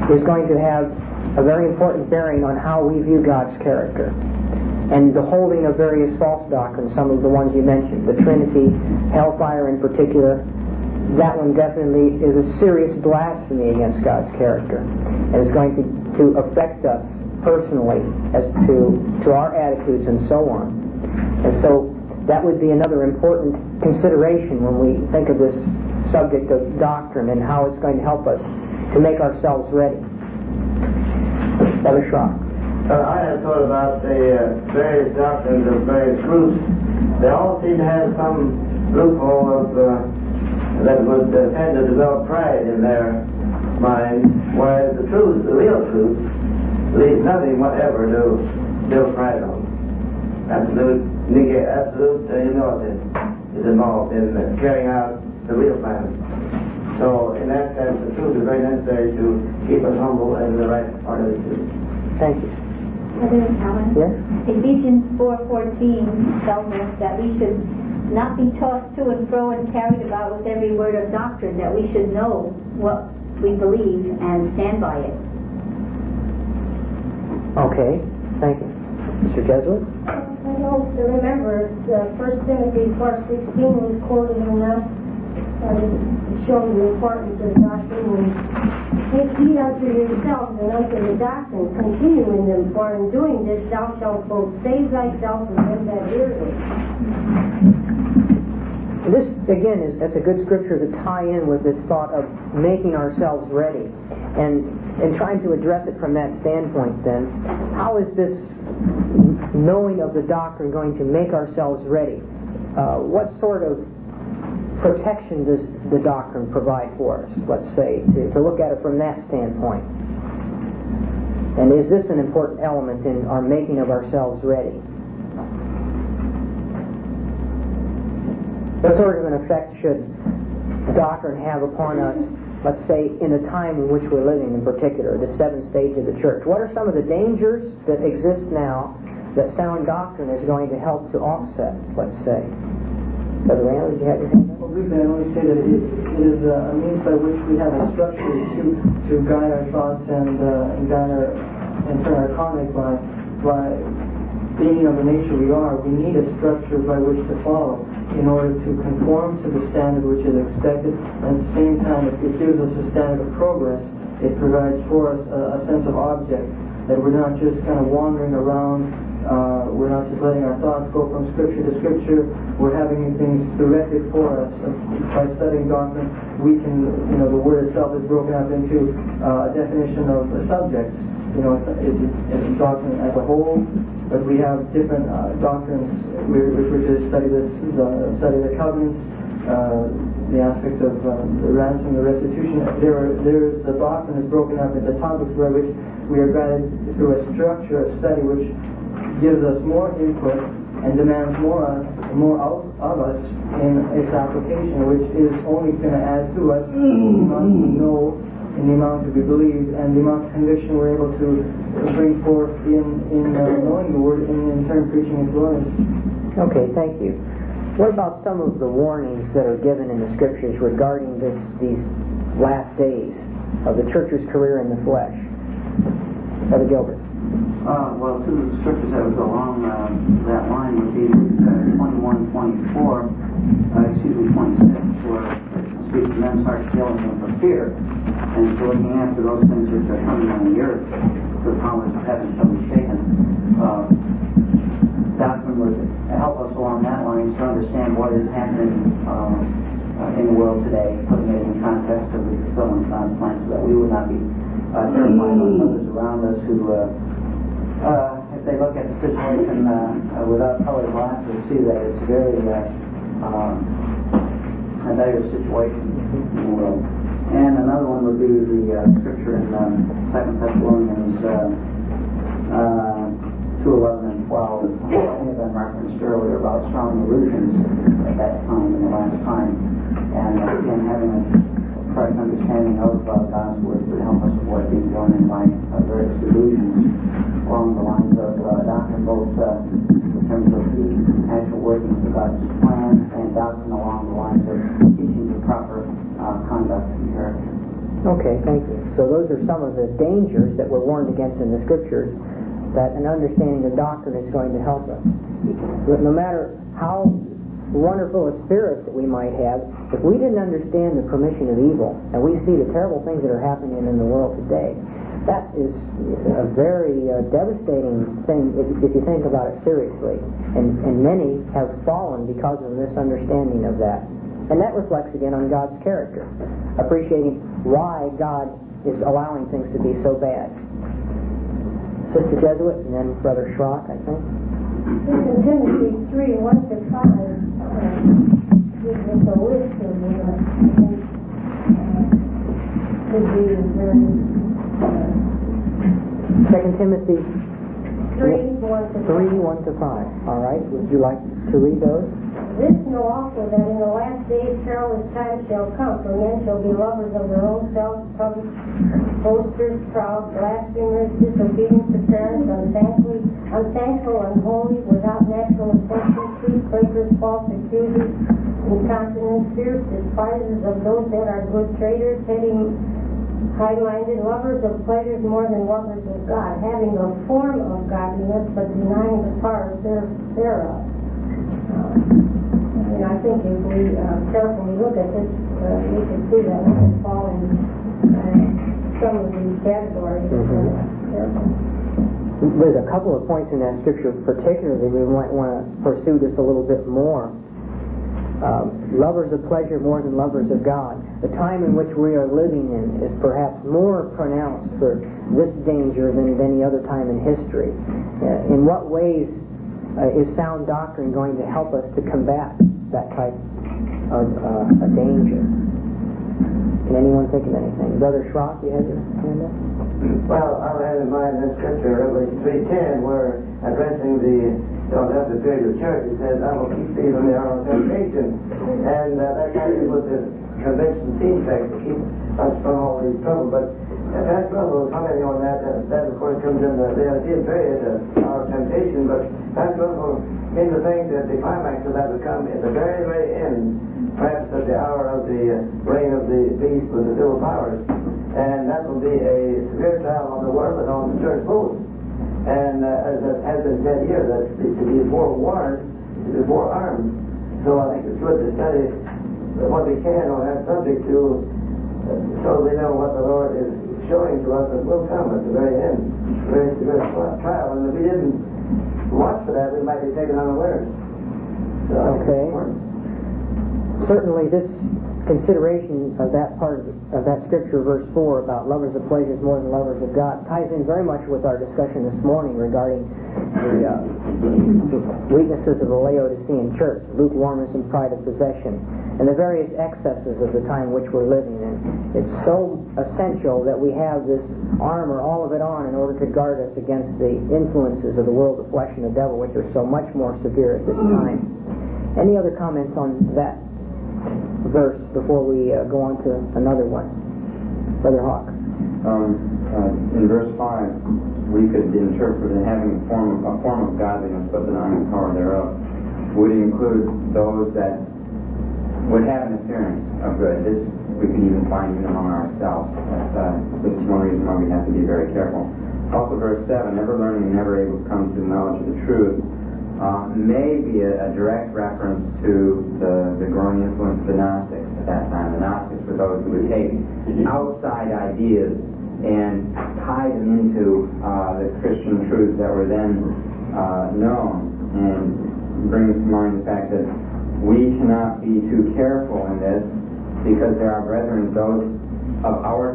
is going to have a very important bearing on how we view God's character. And the holding of various false doctrines, some of the ones you mentioned, the Trinity, hellfire in particular, that one definitely is a serious blasphemy against God's character, and is going to affect us personally as to our attitudes and so on. And so that would be another important consideration when we think of this subject of doctrine and how it's going to help us to make ourselves ready. Brother Schrock. I have thought about the various doctrines of various groups. They all seem to have some loophole that would tend to develop pride in their minds, whereas the truth, the real truth, leaves nothing whatever to build pride on. Absolute humility is involved in carrying out the real plan. So, in that sense, the truth is very necessary to keep us humble and in the right part of the truth. Thank you. Brother Alan? Yes? Ephesians 4:14 tells us that we should not be tossed to and fro and carried about with every word of doctrine, that we should know what we believe and stand by it. Okay, thank you. Mr. Jesuit? I don't remember 1 Timothy 4:16 was quoted in that, showing the importance of doctrine. Take heed unto yourselves and unto the doctrine, continue in them, for in doing this thou shalt both save thyself and them that hear thee. This, again, that's a good scripture to tie in with this thought of making ourselves ready. And trying to address it from that standpoint, then, how is this knowing of the doctrine going to make ourselves ready? What sort of protection does the doctrine provide for us, let's say, to look at it from that standpoint? And is this an important element in our making of ourselves ready? What sort of an effect should doctrine have upon us, let's say, in the time in which we're living, in particular, the seventh stage of the church? What are some of the dangers that exist now that sound doctrine is going to help to offset, let's say? Brother Randall, did you have your hand up? Well, briefly, I only say that it is a means by which we have a structure to guide our thoughts and guide our and turn our conduct by being of the nature we are. We need a structure by which to follow in order to conform to the standard which is expected, and at the same time it gives us a standard of progress. It provides for us a sense of object, that we're not just kind of wandering around, we're not just letting our thoughts go from scripture to scripture, we're having things directed for us. By studying doctrine, we can, the word itself is broken up into a definition of the subjects. It's doctrine as a whole, but we have different doctrines which we're to study study the covenants, the aspect of the ransom, the restitution. There's the doctrine is broken up into topics by which we are guided through a structure of study which gives us more input and demands more out of us in its application, which is only going to add to us the amount we know and the amount to be believed and the amount of conviction we're able to bring forth in knowing the Word and in turn preaching it to others. Okay, thank you. What about some of the warnings that are given in the Scriptures regarding these last days of the church's career in the flesh? Brother Gilbert. Well, two of the scriptures that would go along that line would be 21:24, 26, where it speaks to men's hearts failing them for fear, and so looking after those things which are coming on the earth, the powers of heaven shall be shaken. Doctrine would help us along that line to understand what is happening in the world today, putting it in context of the fulfillment of God's plan, so that we would not be terrified by others around us who, if they look at the situation without colored glasses, see that it's very a dire situation in the world. And another one would be the scripture in 2 Thessalonians 2:11 and 12, had been referenced earlier about strong illusions at that time, in the last time. And again, having a correct understanding of God's Word would help us avoid being drawn in by various delusions along the lines of doctrine, both in terms of the actual working of God's plan, and doctrine along the lines of teaching the proper conduct and character. Okay, thank you. So those are some of the dangers that we're warned against in the Scriptures, that an understanding of doctrine is going to help us. But no matter how wonderful a spirit that we might have, if we didn't understand the permission of evil, and we see the terrible things that are happening in the world today, that is a very devastating thing if you think about it seriously. And many have fallen because of a misunderstanding of that. And that reflects again on God's character, appreciating why God is allowing things to be so bad. Sister Jesuit and then Brother Schrock, I think. 2 Timothy 3:1-5 gives us a list of could be very 2 Timothy 3:1-5. All right. Would you like to read those? This know also that in the last days perilous times shall come, for men shall be lovers of their own selves, covetous, boasters, proud, blasphemers, disobedient to parents, unthankful, unholy, without natural affection, thief, breakers, false accusers, incontinent, fierce, despisers of those that are good, traitors, heading, high-minded, lovers of pleasures more than lovers of God, having a form of godliness, but denying the power thereof. And I think if we carefully look at this, we can see that we can fall in some of these categories. There's a couple of points in that Scripture particularly we might want to pursue just a little bit more. Lovers of pleasure more than lovers of God. The time in which we are living in is perhaps more pronounced for this danger than any other time in history. In what ways is sound doctrine going to help us to combat that type of a danger? Can anyone think of anything? Brother Schrock, you have your hand up? Well, I had in mind this scripture, Revelation 3:10, where addressing the period of church, it says, I will keep thee from the hour of temptation. And that kind of was the convention theme text to keep us from all these trouble. But Pastor Russell was commenting on that of course comes in the Laodicean period, hour of temptation, but Pastor Russell came to think that the climax of that would come at the very, very end, perhaps at the hour of the reign of the beast with the civil powers. And that will be a severe trial on the world and on the church both. And as it has been said here, that to be forewarned, to be forearmed. So I think it's good to study what we can on that subject to so we know what the Lord is showing to us that will come at the very end. Very severe trial. And if we didn't watch for that, we might be taken unawares. So okay. Certainly this consideration of that part of that scripture, verse 4, about lovers of pleasures more than lovers of God, ties in very much with our discussion this morning regarding the weaknesses of the Laodicean church, lukewarmness and pride of possession, and the various excesses of the time which we're living in. It's so essential that we have this armor, all of it on, in order to guard us against the influences of the world, the flesh, and the devil, which are so much more severe at this time. Any other comments on that verse before we go on to another one? Brother Hawk. In verse 5, we could interpret it having a form of godliness but denying the power thereof would include those that would have an appearance of good. This we can even find even among ourselves. This is one reason why we have to be very careful. Also verse 7, never learning and never able to come to the knowledge of the truth, may be a direct reference to the growing influence of the Gnostics at that time. The Gnostics were those who would take outside ideas and tie them into the Christian truths that were then known, and brings to mind the fact that we cannot be too careful in this, because there are brethren, those of our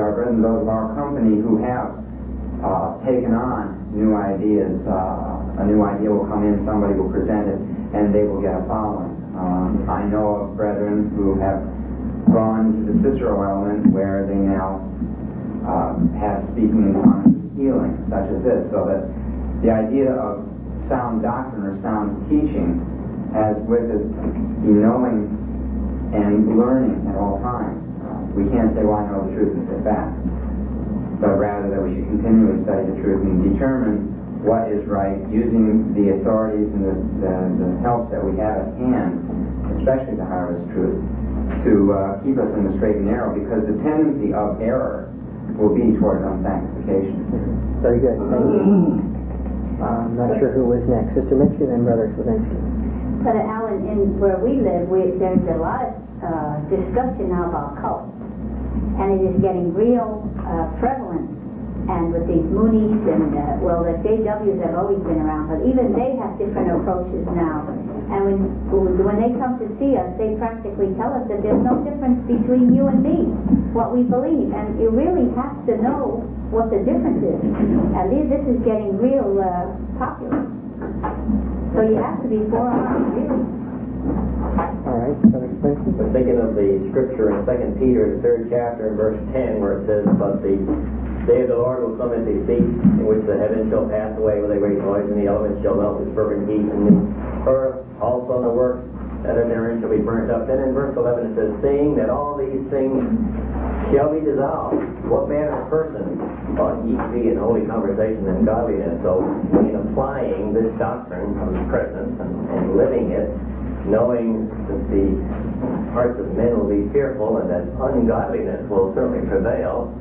company who have taken on new ideas. A new idea will come in, somebody will present it, and they will get a following. I know of brethren who have gone to the Cicero element, where they now have speaking in tongues healing, such as this, so that the idea of sound doctrine or sound teaching has with it the knowing and learning at all times. We can't say, well, I know the truth and sit back, but rather that we should continually study the truth and determine what is right, using the authorities and the help that we have at hand, especially to harvest truth. keep us in the straight and narrow, because the tendency of error will be towards unsanctification. Very good. Thank you. I'm not sure who was next. Sister Mitchell and then Brother Slavinsky. Brother Allen, in where we live, there's a lot of discussion now about cults, and it is getting real prevalent. And with these Moonies and, the JWs have always been around, but even they have different approaches now. And when they come to see us, they practically tell us that there's no difference between you and me, what we believe. And you really have to know what the difference is. And this is getting real popular. So you have to be forearmed, really. All right, Brother Slavinsky. I'm thinking of the scripture in 2 Peter, the 3rd chapter, and verse 10, where it says, "But the day of the Lord will come as a thief, in which the heavens shall pass away with a great noise, and the elements shall melt with fervent heat, and the earth also and the works that are therein shall be burnt up." Then in verse 11 it says, "Seeing that all these things shall be dissolved, what manner of person ought ye to be in holy conversation and godliness?" So in applying this doctrine of the presence and living it, knowing that the hearts of men will be fearful and that ungodliness will certainly prevail,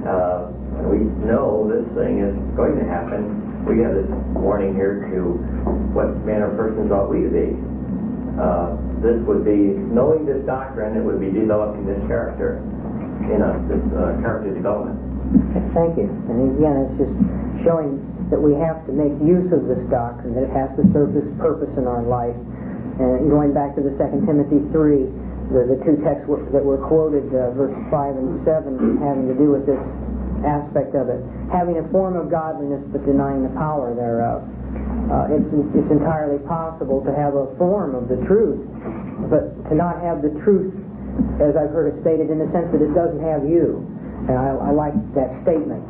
we know this thing is going to happen. We have this warning here to what manner of persons ought we to be. This would be, knowing this doctrine, it would be developing this character in us, this character development. Thank you. And again, it's just showing that we have to make use of this doctrine, that it has to serve this purpose in our life. And going back to the 2 Timothy 3, the two texts that were quoted, verses 5 and 7, having to do with this aspect of it. Having a form of godliness but denying the power thereof. It's entirely possible to have a form of the truth, but to not have the truth, as I've heard it stated, in the sense that it doesn't have you. And I like that statement.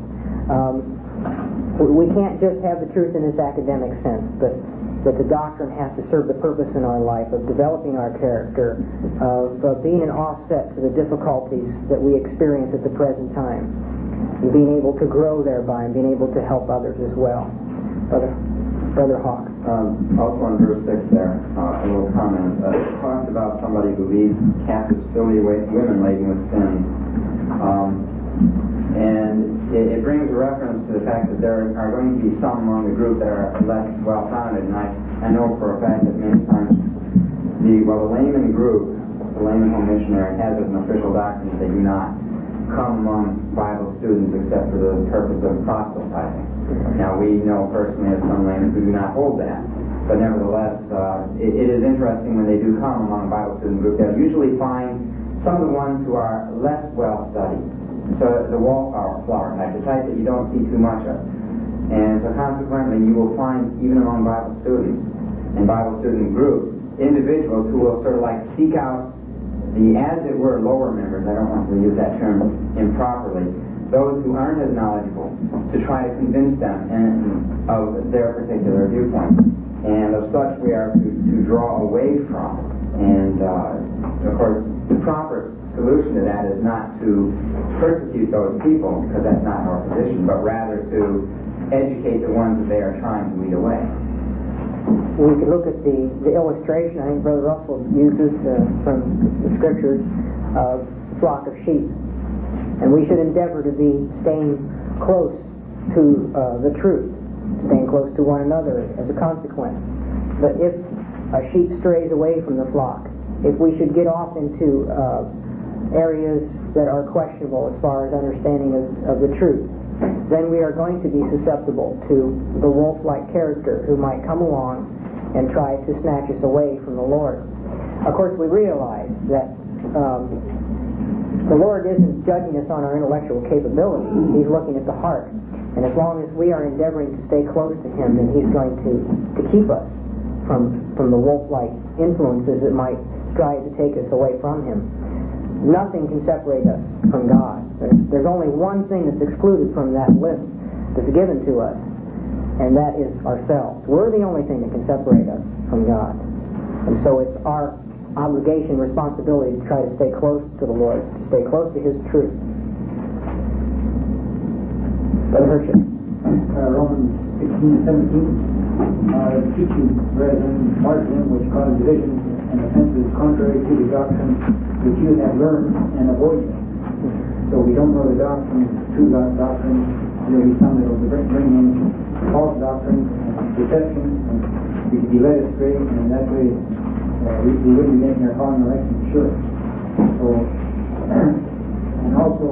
We can't just have the truth in this academic sense, but that the doctrine has to serve the purpose in our life of developing our character, of being an offset to the difficulties that we experience at the present time, and being able to grow thereby and being able to help others as well. Brother Hawk. Also in verse 6 there, a little comment. It talks about somebody who leads captive silly women laden with sin. And it brings a reference to the fact that there are going to be some among the group that are less well-founded. And I know for a fact that many times the layman group, the layman home missionary, has as an official doctrine that they do not come among Bible students except for the purpose of proselytizing. Now we know personally of some laymen who do not hold that. But nevertheless, it is interesting when they do come among a Bible student group, they'll usually find some of the ones who are less well-studied. So the wallflower type, the type that you don't see too much of. And so consequently, you will find, even among Bible students and Bible student groups, individuals who will sort of like seek out the, as it were, lower members, I don't want to use that term improperly, those who aren't as knowledgeable, to try to convince them of their particular viewpoint. And of such we are to draw away from. And of course, the proper solution to that is not to persecute those people, because that's not our position, but rather to educate the ones that they are trying to lead away. We could look at the illustration I think Brother Russell uses from the scriptures of a flock of sheep. And we should endeavor to be staying close to the truth, staying close to one another as a consequence. But if a sheep strays away from the flock, if we should get off into areas that are questionable as far as understanding of the truth, then we are going to be susceptible to the wolf-like character who might come along and try to snatch us away from the Lord. Of course, we realize that the Lord isn't judging us on our intellectual capability. He's looking at the heart. And as long as we are endeavoring to stay close to Him, then He's going to keep us from the wolf-like influences that might strive to take us away from Him. Nothing can separate us from God. There's only one thing that's excluded from that list that's given to us, and that is ourselves. We're the only thing that can separate us from God. And so it's our obligation, responsibility to try to stay close to the Lord, to stay close to His truth. Brother Hershey. Romans 16:17. Teaching, brethren, martyrdom, which cause divisions and offenses contrary to the doctrine which you have learned and avoid them. So we don't know the doctrine, true doctrine. There will be some that will bring in false doctrines and deception, and we could be led astray, and that way we wouldn't be making our calling election sure. So, and also,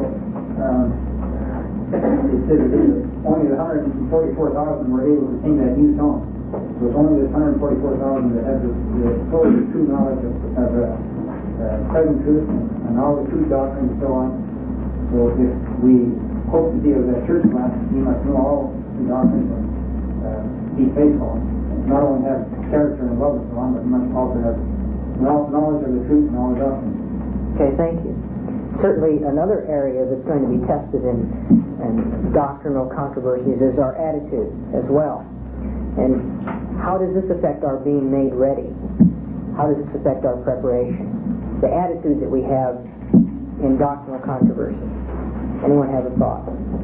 it says that only the 144,000 were able to sing that new song. So it's only this 144,000 that have the totally true knowledge of present truth and all the true doctrine and so on. So if we hope to be of that church class, we must know all the doctrines and be faithful. Not only have character and love and so on, but we must also have knowledge of the truth and all the doctrines. Okay, thank you. Certainly another area that's going to be tested in doctrinal controversies is our attitude as well. And how does this affect our being made ready? How does this affect our preparation? The attitude that we have in doctrinal controversy. Anyone have a thought?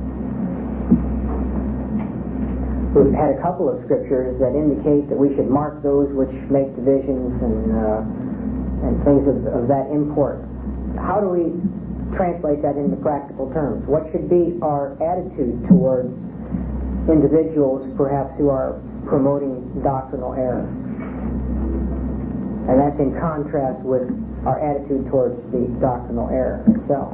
We've had a couple of scriptures that indicate that we should mark those which make divisions and things of that import. How do we translate that into practical terms? What should be our attitude towards individuals perhaps who are promoting doctrinal error? And that's in contrast with our attitude towards the doctrinal error itself.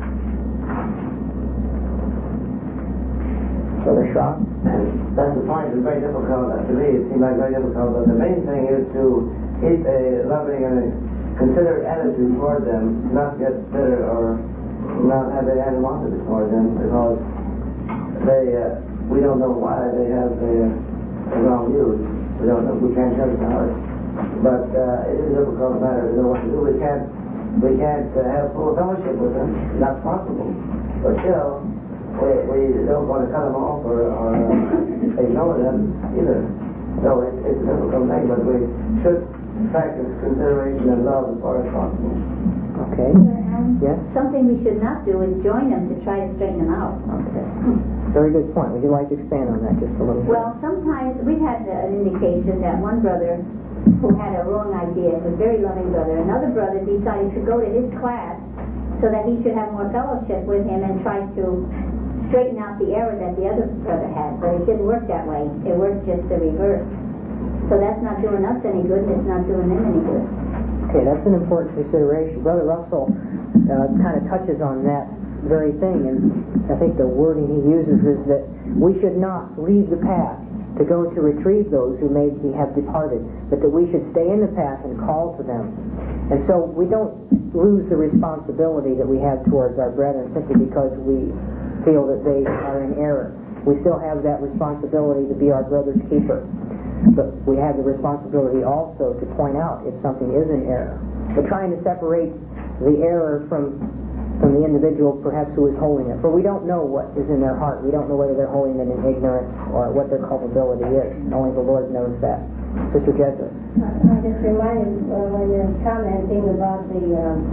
Brother Schrock? That's the point. It's very difficult. To me, it seems like very difficult. But the main thing is to keep a loving and a considerate attitude toward them, not get bitter or not have any animosity toward them, because we don't know why they have the wrong views. We don't know. We can't judge the heart. But it is a difficult matter to know what to do. We can't have full fellowship with them. That's possible. But still, we don't want to cut them off or ignore them either. So it's a difficult thing, but we should practice consideration and love as far as possible. Okay. Yes? Something we should not do is join them to try to straighten them out. Okay. Very good point. Would you like to expand on that just a little bit? Well, sometimes we've had an indication that one brother who had a wrong idea, a very loving brother, another brother decided to go to his class so that he should have more fellowship with him and try to straighten out the error that the other brother had. But it didn't work that way. It worked just the reverse. So that's not doing us any good, and it's not doing them any good. Okay, that's an important consideration. Brother Russell kind of touches on that very thing, and I think the wording he uses is that we should not leave the path to go to retrieve those who maybe have departed, but that we should stay in the path and call to them. And so we don't lose the responsibility that we have towards our brethren simply because we feel that they are in error. We still have that responsibility to be our brother's keeper. But we have the responsibility also to point out if something is in error. But trying to separate the error from the individual perhaps who is holding it. For we don't know what is in their heart. We don't know whether they're holding it in ignorance or what their culpability is. Only the Lord knows that. Sister Jesuit. I'm just reminded when you're commenting about the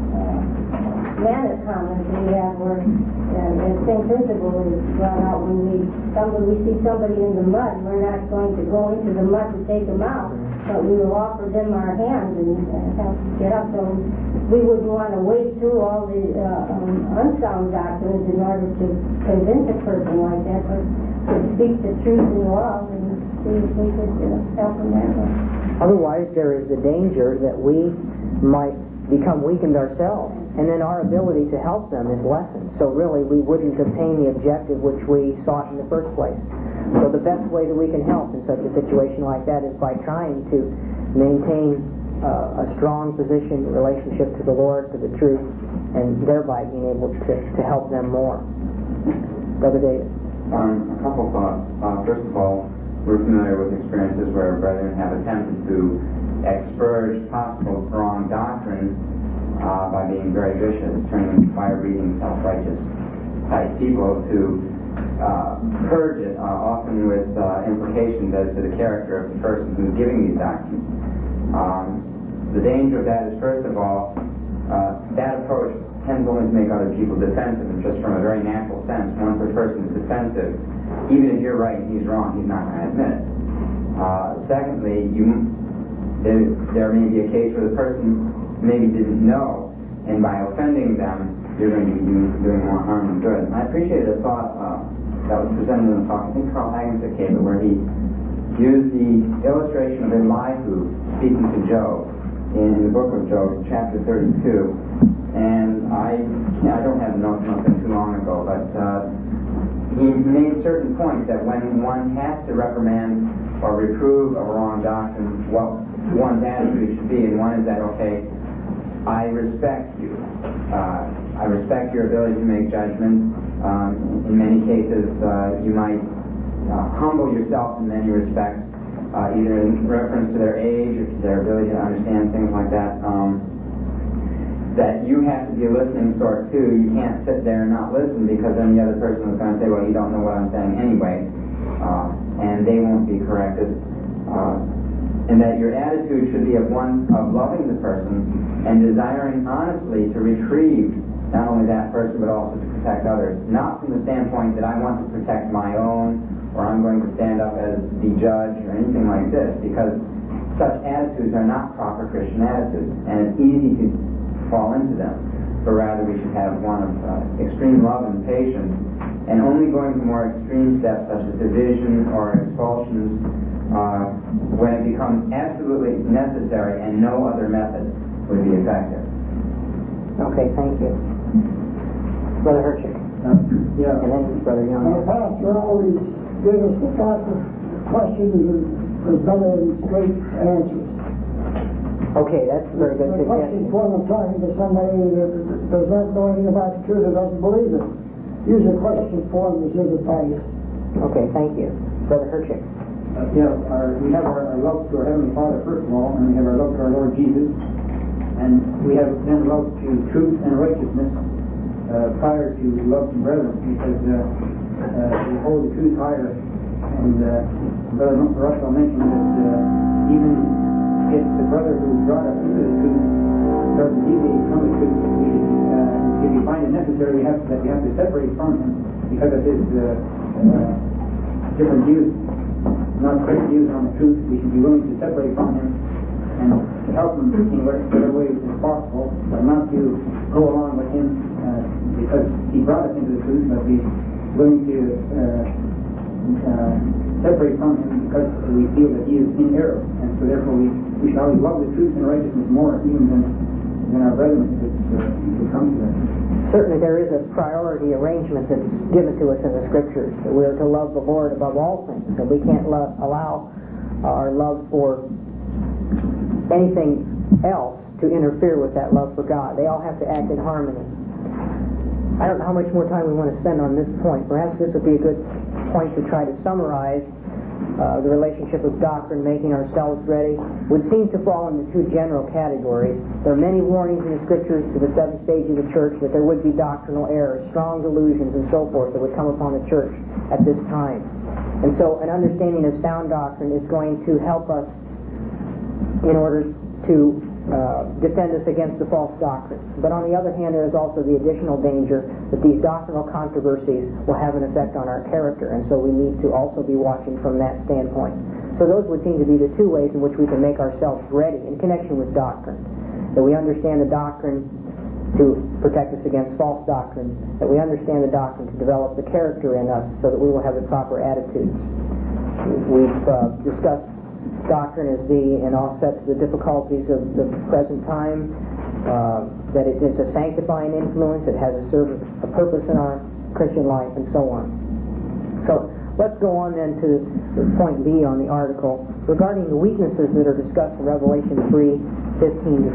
manna comments we have where the same principle is brought out when we see somebody in the mud. We're not going to go into the mud to take them out, but we will offer them our hands and help get up. So we wouldn't want to wade through all the unsound doctrines in order to convince a person like that, but to speak the truth in love and see if we could help them that way. Otherwise, there is the danger that we might become weakened ourselves, and then our ability to help them is lessened. So really, we wouldn't obtain the objective which we sought in the first place. So the best way that we can help in such a situation like that is by trying to maintain a strong position, relationship to the Lord, to the truth, and thereby being able to help them more. Brother David. A couple thoughts. First of all, we're familiar with experiences where brethren have attempted to expurge possible wrong doctrine by being very vicious, turning fire-breathing, self-righteous type people to purge it, often with implications as to the character of the person who's giving these doctrines. The danger of that is, first of all, that approach tends only to make other people defensive, and just from a very natural sense, once a person is defensive, even if you're right and he's wrong, he's not going to admit it. Secondly, there may be a case where the person maybe didn't know, and by offending them, you're going to be doing more harm than good. And I appreciated a thought that was presented in the talk. I think Carl Hagenstick gave it, where he used the illustration of Elihu speaking to Job in the book of Job, chapter 32. And I don't have the notes, it's been too long ago, but he made certain points that when one has to reprimand or reprove a wrong doctrine, what one's attitude should be, and one is that, okay, I respect you. I respect your ability to make judgments. In many cases, you might humble yourself in many respects, either in reference to their age or to their ability to understand things like that. That you have to be a listening sort too. You can't sit there and not listen, because then the other person is going to say, well, you don't know what I'm saying anyway, and they won't be corrected. And that your attitude should be of one of loving the person and desiring honestly to retrieve not only that person but also to protect others. Not from the standpoint that I want to protect my own, or I'm going to stand up as the judge or anything like this, because such attitudes are not proper Christian attitudes, and it's easy to fall into them. But rather we should have one of extreme love and patience, and only going to more extreme steps such as division or expulsions when it becomes absolutely necessary and no other method would be effective. Okay, thank you. Brother Herchick. Yeah. And then Brother Young. The pastor always gives us the type of questions as better than straight answers. Okay, that's a very good The question point of time to somebody that does not know anything about the truth or doesn't believe it. Use a question form as his advice. Okay, thank you. Brother Herchick. We have our love to our Heavenly Father first of all, and we have our love to our Lord Jesus, and we have then love to truth and righteousness prior to love to brethren, because we hold the truth higher. And Brother Russell mentioned that even if the brother who brought us into the truth doesn't deviate from the truth, if we find it necessary, we have to separate from him because of his different views, not correct views on the truth. We should be willing to separate from him and to help him in whatever way is possible, but not to go along with him because he brought us into the truth, but be willing to separate from him because we feel that he is in error, and so therefore we should always love the truth and righteousness more even than our brethren if it comes to that. Certainly there is a priority arrangement that's given to us in the Scriptures, that we are to love the Lord above all things, and we can't allow our love for anything else to interfere with that love for God. They all have to act in harmony. I don't know how much more time we want to spend on this point. Perhaps this would be a good point to try to summarize the relationship of doctrine, making ourselves ready, would seem to fall into two general categories. There are many warnings in the Scriptures to the seven stages of the church that there would be doctrinal errors, strong delusions, and so forth that would come upon the church at this time. And so an understanding of sound doctrine is going to help us in order to defend us against the false doctrine. But on the other hand, there is also the additional danger that these doctrinal controversies will have an effect on our character, and so we need to also be watching from that standpoint. So those would seem to be the two ways in which we can make ourselves ready in connection with doctrine. That we understand the doctrine to protect us against false doctrine, that we understand the doctrine to develop the character in us so that we will have the proper attitudes. We've discussed doctrine as being an offset to the difficulties of the present time, that it is a sanctifying influence, it has a purpose in our Christian life, and so on. So let's go on then to point B on the article regarding the weaknesses that are discussed in Revelation 3:15 to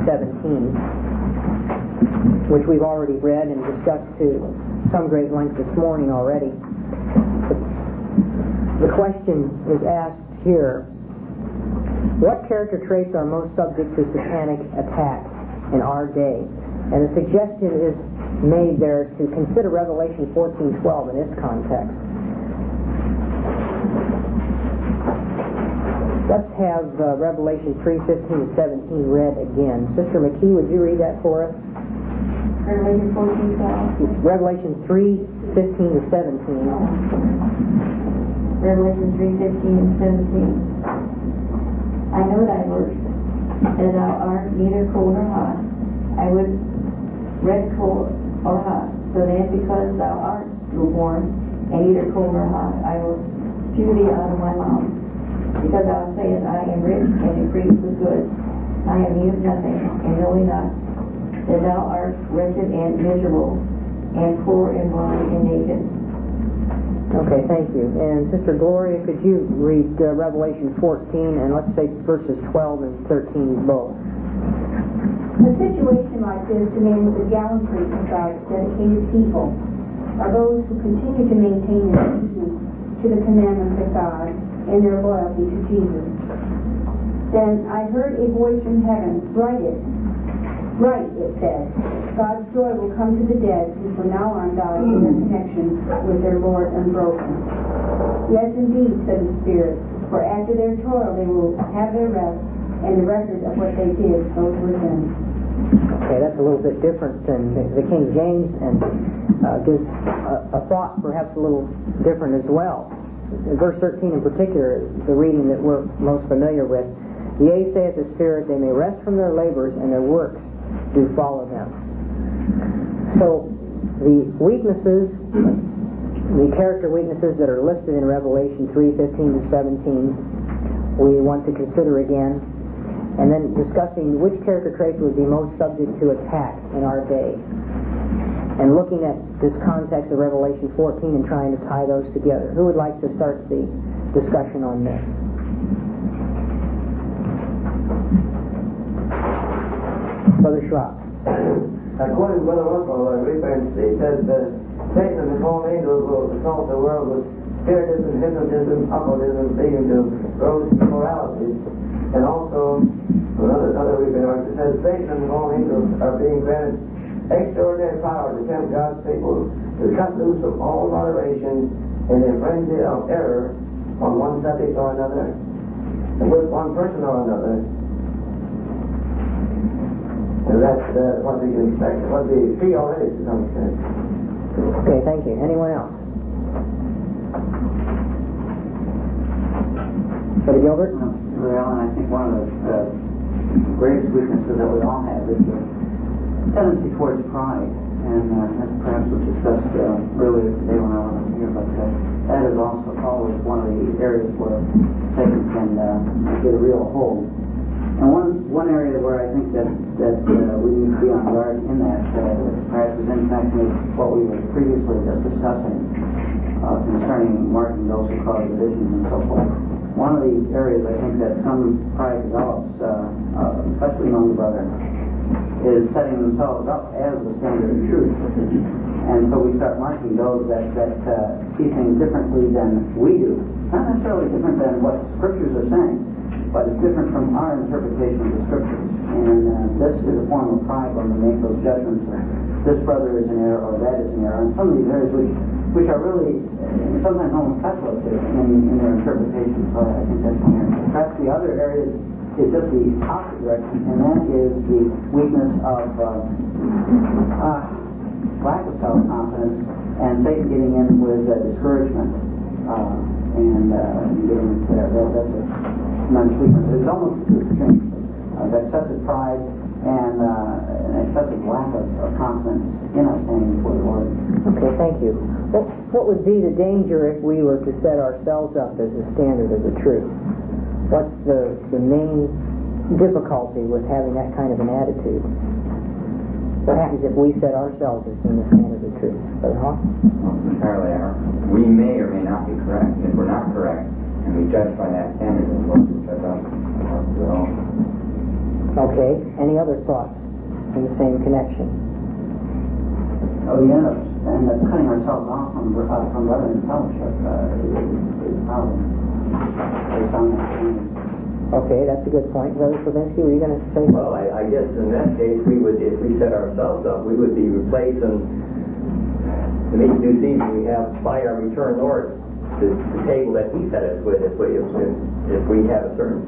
17, which we've already read and discussed to some great length this morning already. The question is asked here: what character traits are most subject to satanic attack in our day? And the suggestion is made there to consider Revelation 14:12 in its context. Let's have Revelation 3:15 to 17 read again. Sister McKee, would you read that for us? Revelation 14:12. Revelation 3:15 to 17. Revelation 3:15 and 17. I know thy works, that thou art neither cold nor hot. I would red cold or hot. So then because thou art lukewarm, and neither cold nor hot, I will spew thee out of my mouth. Because thou sayest, I am rich and increased with goods, I have need of nothing, and knowing not that thou art wretched and miserable, and poor and blind and naked. Okay, thank you. And Sister Gloria, could you read Revelation 14 and let's say verses 12 and 13 both? A situation like this demands the gallantry of God's dedicated people, are those who continue to maintain their allegiance to the commandments of God and their loyalty to Jesus. Then I heard a voice from heaven, Write, it said, God's joy will come to the dead who from now on die in their connection with their Lord unbroken. Yes, indeed, said the Spirit, for after their toil they will have their rest, and the record of what they did goes with them. Okay, that's a little bit different than the King James, and gives a thought perhaps a little different as well. In verse 13 in particular, the reading that we're most familiar with, Yea, saith the Spirit, they may rest from their labors, and their works do follow them. So, the weaknesses, the character weaknesses that are listed in Revelation 3:15 to 17, we want to consider again, and then discussing which character traits would be most subject to attack in our day. And looking at this context of Revelation 14 and trying to tie those together. Who would like to start the discussion on this? Brother Schrock. According to Brother Russell, reference, he says that Satan and his fallen angels will assault the world with spiritism, hypnotism, occultism, leading to gross immorality. And also, another reference, it says Satan and his fallen angels are being granted extraordinary power to tempt God's people to cut loose from all moderation in a frenzy of error on one subject or another, and with one person or another. And that's what we can expect, what we see already to some extent. Okay, thank you. Anyone else? Brother Gilbert? Well, I think one of the greatest weaknesses that we all have is the tendency towards pride, and that's perhaps was discussed earlier today when I wasn't here, but that is also always one of the areas where Satan can get a real hold. And one area where I think that we need to be on guard in that, perhaps is in connection with what we were previously just discussing concerning marking those who cause divisions and so forth. One of the areas I think that some pride develops, especially among the brethren, is setting themselves up as the standard of truth. And so we start marking those that see things differently than we do. Not necessarily different than what the Scriptures are saying, but it's different from our interpretation of the Scriptures. And this is a form of pride when we make those judgments. This brother is in error or that is in error. And some of these areas which are really sometimes almost speculative in their interpretation. So I think that's one area. Perhaps the other area is just the opposite direction, and that is the weakness of lack of self-confidence and Satan getting in with discouragement and getting there. That's a tremendous weakness. It's almost two extremes. Excessive pride and an excessive lack of confidence in our standing before the Lord. Okay, thank you. Well, what would be the danger if we were to set ourselves up as the standard of the truth? What's the main difficulty with having that kind of an attitude? What happens if we set ourselves as being the standard of the truth? Brother Hawk? Well, entirely our. We may or may not be correct. And if we're not correct, and we judge by that standard, then we'll judge us also. Okay. Any other thoughts in the same connection? We end up cutting ourselves off from brethren in fellowship is a problem. Okay, that's a good point. Brother Slavinsky, were you going to say something? Well, I guess in that case, we would, if we set ourselves up, we would be replacing the meat due season we have by our return Lord, the table that He fed us with. If we have a certain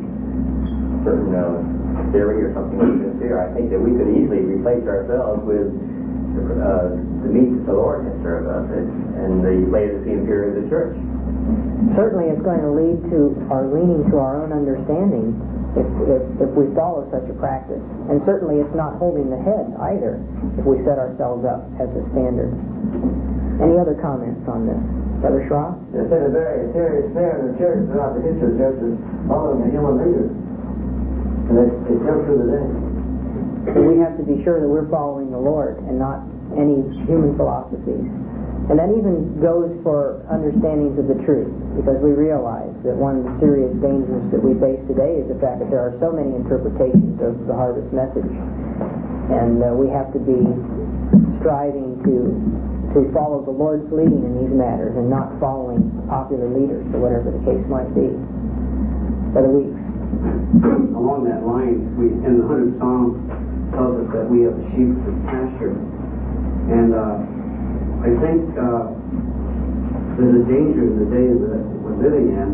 theory or something we consider, I think that we could easily replace ourselves with the meat that the Lord has served us and the Laodicean period of the church. Certainly it's going to lead to our leaning to our own understanding if we follow such a practice. And certainly it's not holding the head either if we set ourselves up as a standard. Any other comments on this? Brother Schroff? There's been a very serious snare in the church throughout the history of the church is following a human leader. And it's still true today. We have to be sure that we're following the Lord and not any human philosophies. And that even goes for understandings of the truth, because we realize that one of the serious dangers that we face today is the fact that there are so many interpretations of the harvest message. And we have to be striving to follow the Lord's leading in these matters and not following popular leaders or whatever the case might be. Brother Weeks. Along that line, in the 100th Psalm tells us that we have a sheep for pasture. And I think there's a danger in the days that we're living in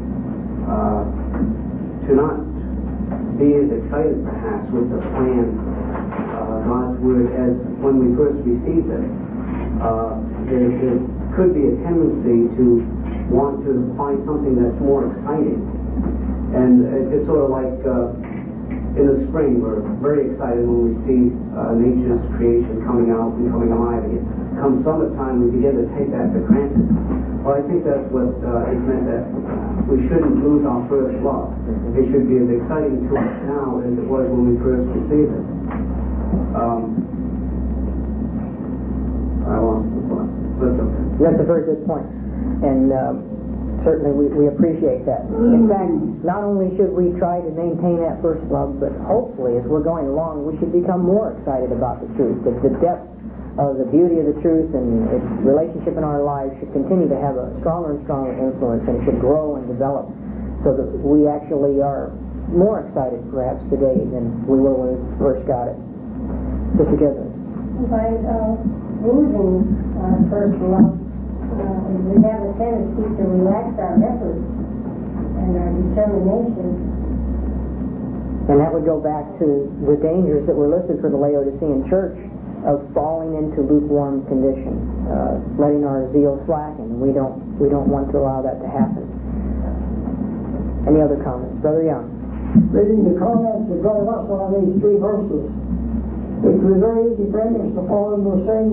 to not be as excited perhaps with the plan God's Word as when we first received it. There could be a tendency to want to find something that's more exciting. And it's sort of like in the spring, we're very excited when we see nature's creation coming out and coming alive. And come summertime, we begin to take that for granted. Well, I think that's what it meant, that we shouldn't lose our first love. It should be as exciting to us now as it was when we first received it. I lost the thought. That's okay. That's a very good point. And certainly we appreciate that. In fact, not only should we try to maintain that first love, but hopefully as we're going along, we should become more excited about the truth. That the depth of the beauty of the truth and its relationship in our lives should continue to have a stronger and stronger influence, and it should grow and develop so that we actually are more excited perhaps today than we were when we first got it. Just together. By losing first love, we have a tendency to relax our efforts and our determination. And that would go back to the dangers that were listed for the Laodicean church of falling into lukewarm condition, letting our zeal slacken. We don't want to allow that to happen. Any other comments? Brother Young. Reading the comments of Brother Russell on these three verses, it would be very easy for English to fall into the same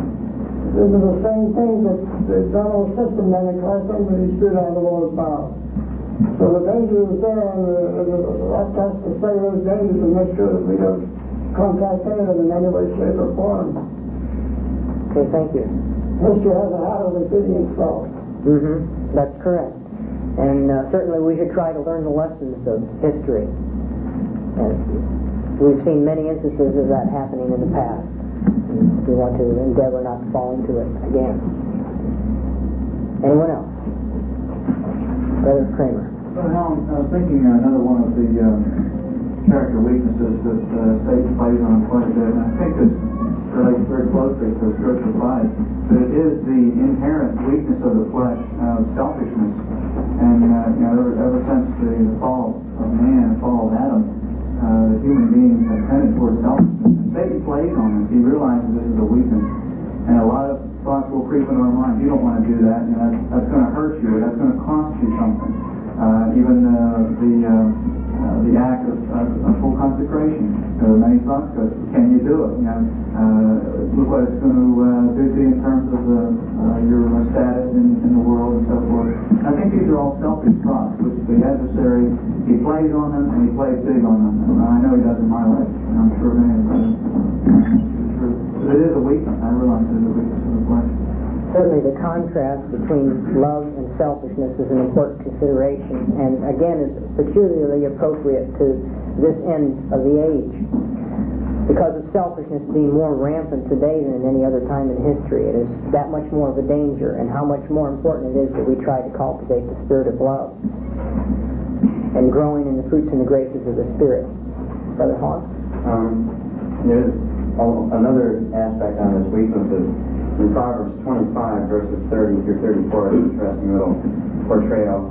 things that the Donald system then in Christ when he stood on the Lord's mouth. So the danger is there, and that has to say those dangers and make sure that we don't contact any of them in any way, shape, or form. Okay, thank you. History has a habit of repeating itself. That's correct. And certainly we should try to learn the lessons of history. And we've seen many instances of that happening in the past. And we want to endeavor not to fall into it again. Anyone else? Brother Kramer. Brother Helen, I was thinking another one of the character weaknesses that Satan plays on quite a bit, and I think this relates very closely to spiritual pride, but it is the inherent weakness of the flesh, selfishness. And ever since the fall of man, the fall of Adam, the human beings have tended towards selfishness. And Satan plays on this. He realizes this is a weakness. And a lot of thoughts will creep into our mind. You don't want to do that. That's going to hurt you, or that's going to cost you something. Even the act of full consecration. Many thoughts go, can you do it? Look what it's going to do to you in terms of your status in the world and so forth. I think these are all selfish thoughts, which the adversary, he plays on them and he plays big on them. And I know he does in my life, and I'm sure many of them. But it is a weakness. I realize it is a weakness of the flesh. Certainly the contrast between love and selfishness is an important consideration, and again is peculiarly appropriate to this end of the age, because of selfishness being more rampant today than in any other time in history. It is that much more of a danger, and how much more important it is that we try to cultivate the spirit of love and growing in the fruits and the graces of the Spirit. Brother Hawk? There's another aspect on this weakness is in Proverbs 25, verses 30 through 34, an interesting little portrayal.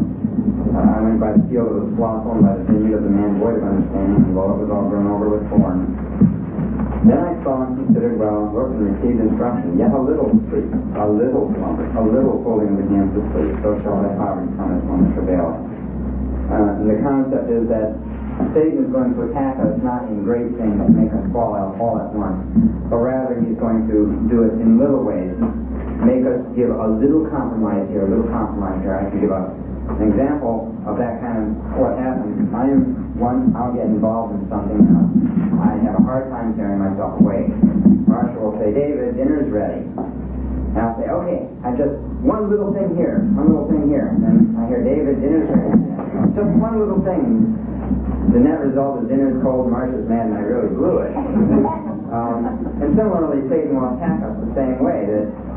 I went by the field of the sloth, and by the vineyard of the man void of understanding, and lo, it was all grown over with thorns. Then I saw and considered well, and looked and received instruction. Yet a little sleep, a little slumber, a little folding of the hands to sleep, so shall thy poverty come as one that travaileth. And the concept is that Satan is going to attack us not in great things to make us fall out all at once, but rather he's going to do it in little ways, make us give a little compromise here, a little compromise here. I can give an example of that kind of what happens. I'll get involved in something, and I have a hard time tearing myself away. Marshall will say, David, dinner's ready. And I'll say, okay, just one little thing here. And then I hear, David, dinner's ready. Just one little thing. The net result is dinner's cold, Marshall's mad, and I really blew it. And similarly, Satan will attack us the same way.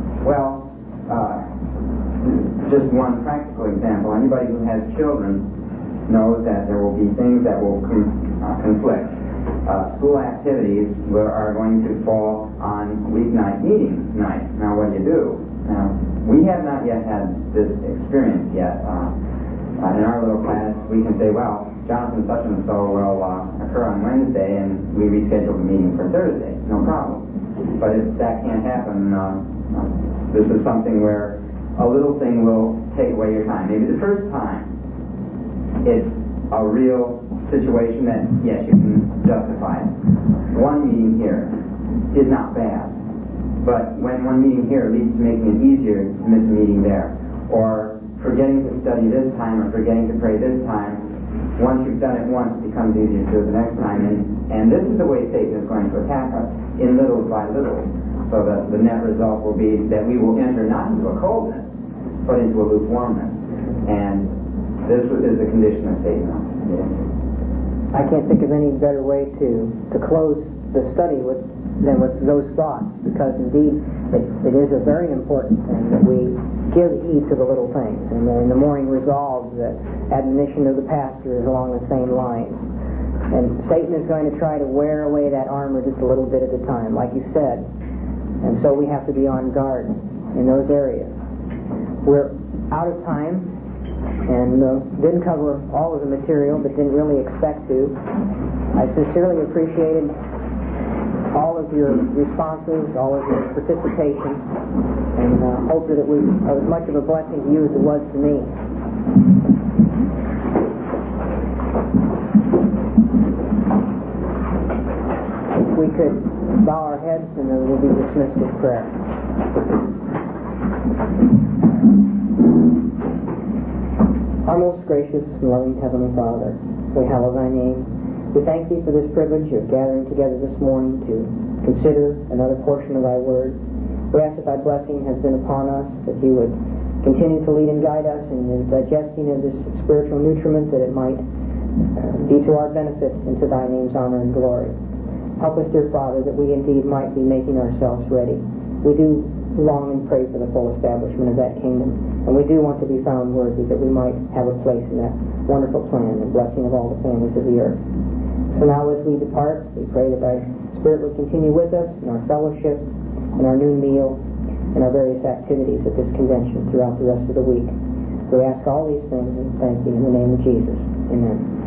Just one practical example. Anybody who has children knows that there will be things that will conflict. School activities are going to fall on weeknight meeting night. Now, what do? Now, we have not yet had this experience yet. In our little class, we can say, well, Jonathan such and so will occur on Wednesday, and we reschedule the meeting for Thursday. No problem. But if that can't happen, this is something where a little thing will take away your time. Maybe the first time it's a real situation that, yes, you can justify it. One meeting here is not bad. But when one meeting here leads to making it easier to miss a meeting there, or forgetting to study this time or forgetting to pray this time, once you've done it once, it becomes easier to do it the next time. And this is the way Satan is going to attack us, in little by little. So that the net result will be that we will enter not into a coldness, but into a lukewarmness. And this is the condition of Satan. I can't think of any better way to close the study than with those thoughts, because indeed it is a very important thing that we give heed to the little things. And in the morning resolved, the admonition of the pastor is along the same line. And Satan is going to try to wear away that armor just a little bit at a time, like you said. And so we have to be on guard in those areas. We're out of time and didn't cover all of the material, but didn't really expect to. I sincerely appreciated all of your responses, all of your participation, and hope that it was as much of a blessing to you as it was to me. If we could bow our heads, and then we'll be dismissed with prayer. Our most gracious and loving Heavenly Father, we hallow thy name. We thank thee for this privilege of gathering together this morning to consider another portion of thy word. We ask that thy blessing has been upon us, that you would continue to lead and guide us in the digesting of this spiritual nutriment, that it might be to our benefit and to thy name's honor and glory. Help us, dear Father, that we indeed might be making ourselves ready. We do long and pray for the full establishment of that kingdom, and we do want to be found worthy, that we might have a place in that wonderful plan and blessing of all the families of the earth. So now as we depart, we pray that thy Spirit would continue with us in our fellowship, in our noon meal, and our various activities at this convention throughout the rest of the week. We ask all these things and thank thee in the name of Jesus. Amen.